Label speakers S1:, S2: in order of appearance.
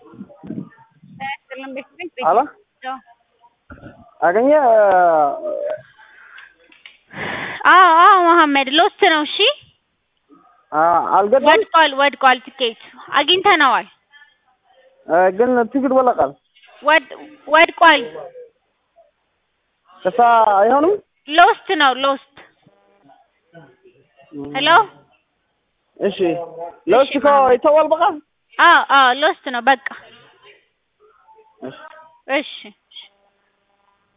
S1: Halo? አገኘ
S2: መሐመድ ሎስት ነው። እሺ
S1: አልገባም።
S2: ወድቋል ትኬት አግኝተነዋል።
S1: ግን ትኬት ወለቃል።
S2: ወድቋል።
S1: ከሳ አይሆንም።
S2: ሎስት ነው ሎስት። ሄሎ
S1: እሺ ሎስት ይተዋል በቃ።
S2: ሎስት ነው በቃ። እሺ